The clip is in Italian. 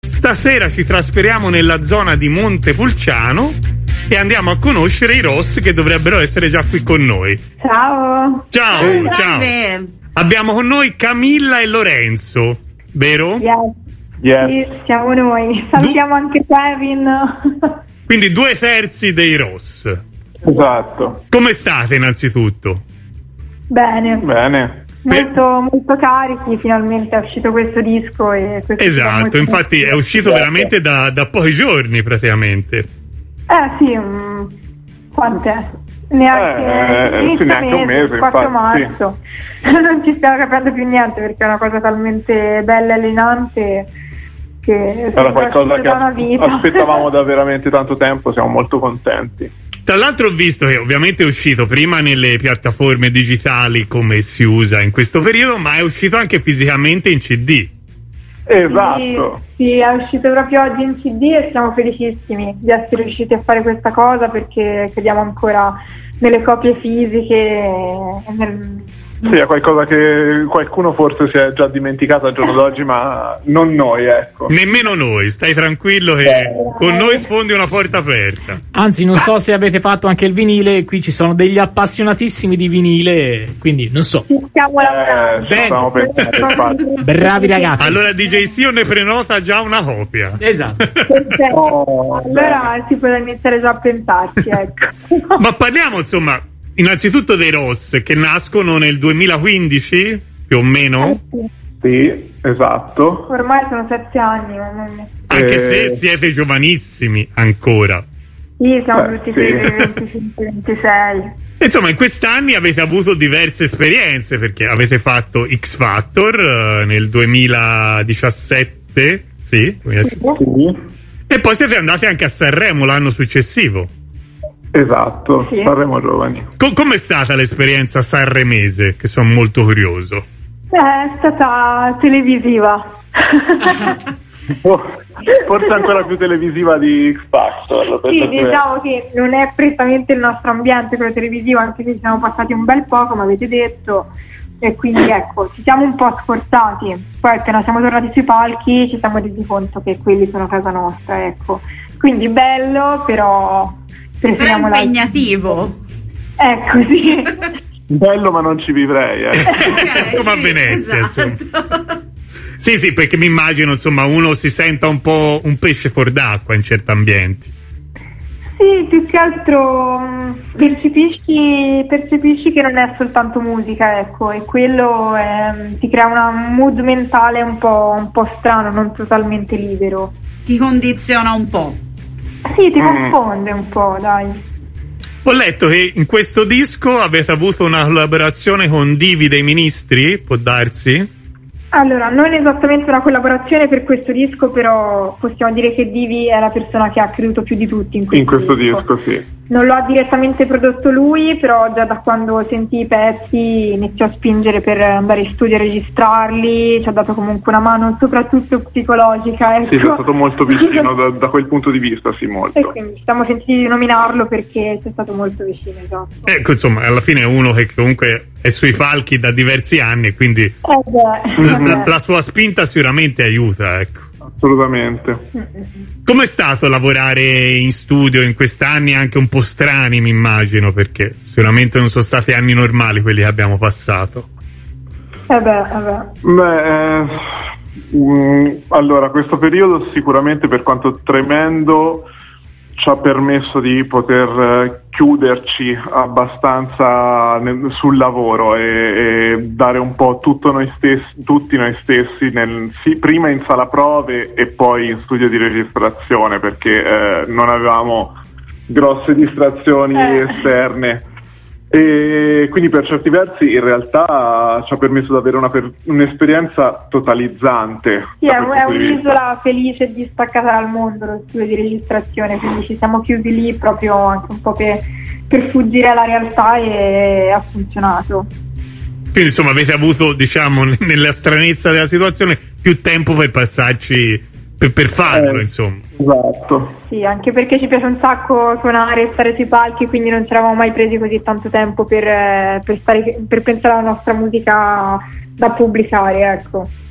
Stasera ci trasferiamo nella zona di Montepulciano e andiamo a conoscere i Ross, che dovrebbero essere già qui con noi. Ciao. Ciao, ciao. Abbiamo con noi Camilla e Lorenzo, vero? Yes. Sì, siamo noi. Salutiamo anche Kevin. Quindi 2/3 dei Ross. Esatto. Come state innanzitutto? Bene. Molto carichi, finalmente è uscito questo disco e questo esatto, infatti è uscito veramente da pochi giorni praticamente. Sì, quant'è? Neanche un mese, 4 marzo. Sì. Non ci stiamo capendo più niente perché è una cosa talmente bella e allenante che era qualcosa che aspettavamo da veramente tanto tempo, siamo molto contenti. Tra l'altro ho visto che ovviamente è uscito prima nelle piattaforme digitali come si usa in questo periodo, ma è uscito anche fisicamente in CD. Esatto. Sì, è uscito proprio oggi in CD e siamo felicissimi di essere riusciti a fare questa cosa perché crediamo ancora nelle copie fisiche e Sì, è qualcosa che qualcuno forse si è già dimenticato al giorno d'oggi, ma non noi, ecco. Nemmeno noi, stai tranquillo che con noi sfondi una porta aperta. Anzi, non so se avete fatto anche il vinile, qui ci sono degli appassionatissimi di vinile, quindi non so. Stiamo lavorando. Bravi ragazzi. Allora DJ Sio ne prenota già una copia. Esatto. Allora si può iniziare già a pensarci, ecco. Ma parliamo insomma innanzitutto dei Ross, che nascono nel 2015 più o meno. Sì, esatto. Ormai sono 7 anni. Anche se siete giovanissimi ancora. Sì, siamo tutti 25-26. Insomma, in quest'anni avete avuto diverse esperienze, perché avete fatto X Factor nel 2017, sì, 2017. E poi siete andati anche a Sanremo l'anno successivo. Esatto, sì. Sanremo Giovani. Com'è stata l'esperienza sanremese? Che sono molto curioso. È stata televisiva. Forse ancora più televisiva di X Factor. Sì, diciamo che non è prettamente il nostro ambiente quello televisivo, anche se ci siamo passati un bel po', come avete detto, e quindi ecco, ci siamo un po' sforzati. Poi appena siamo tornati sui palchi ci siamo resi conto che quelli sono casa nostra, ecco. Quindi bello, però impegnativo. Ecco, sì. Bello, ma non ci vivrei, come a Venezia, esatto. Insomma. Sì, perché mi immagino, insomma, uno si senta un po' un pesce fuor d'acqua in certi ambienti. Sì, più che altro percepisci che non è soltanto musica, ecco, e quello ti crea un mood mentale un po' strano, non totalmente libero. Ti condiziona un po'. Sì, ti confonde un po', dai. Ho letto che in questo disco avete avuto una collaborazione con Divi dei Ministri, può darsi? Allora, non esattamente una collaborazione per questo disco, però possiamo dire che Divi è la persona che ha creduto più di tutti in questo disco. Sì. Non lo ha direttamente prodotto lui, però già da quando sentì i pezzi iniziò a spingere per andare in studio a registrarli, ci ha dato comunque una mano soprattutto psicologica. Ecco. Sì, è stato molto vicino da quel punto di vista, sì, molto. E quindi ci siamo sentiti di nominarlo perché ci è stato molto vicino, esatto. Ecco, insomma, alla fine è uno che comunque è sui palchi da diversi anni, quindi la sua spinta sicuramente aiuta, ecco. Assolutamente. Com'è stato lavorare in studio in quest'anni anche un po' strani, mi immagino, perché sicuramente non sono stati anni normali quelli che abbiamo passato. Allora, questo periodo sicuramente, per quanto tremendo, ci ha permesso di poter chiuderci abbastanza sul lavoro e dare un po' tutti noi stessi prima in sala prove e poi in studio di registrazione, perché non avevamo grosse distrazioni esterne. E quindi per certi versi in realtà ci ha permesso di avere un'esperienza totalizzante. Sì, è un'isola felice e distaccata dal mondo lo studio di registrazione, quindi ci siamo chiusi lì proprio anche un po' per fuggire alla realtà e ha funzionato. Quindi insomma avete avuto, diciamo, nella stranezza della situazione più tempo per passarci, per farlo, insomma. Esatto. Sì, anche perché ci piace un sacco suonare e stare sui palchi, quindi non ci eravamo mai presi così tanto tempo per pensare alla nostra musica da pubblicare, ecco.